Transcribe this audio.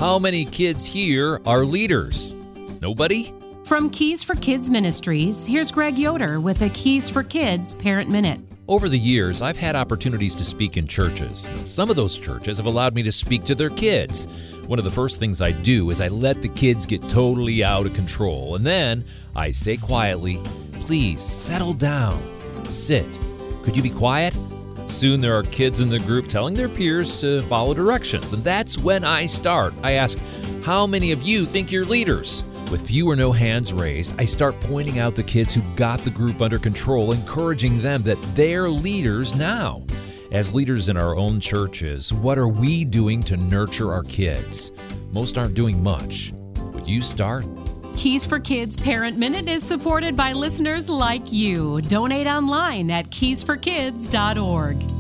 How many kids here are leaders? Nobody? From Keys for Kids Ministries, here's Greg Yoder with a Keys for Kids Parent Minute. Over the years, I've had opportunities to speak in churches. Some of those churches have allowed me to speak to their kids. One of the first things I do is I let the kids get totally out of control, and then I say quietly, "Please settle down. Sit. Could you be quiet?" Soon there are kids in the group telling their peers to follow directions, and that's when I start. I ask, "How many of you think you're leaders?" With few or no hands raised, I start pointing out the kids who got the group under control, encouraging them that they're leaders now. As leaders in our own churches, what are we doing to nurture our kids? Most aren't doing much. Would you start? Keys for Kids Parent Minute is supported by listeners like you. Donate online at keysforkids.org.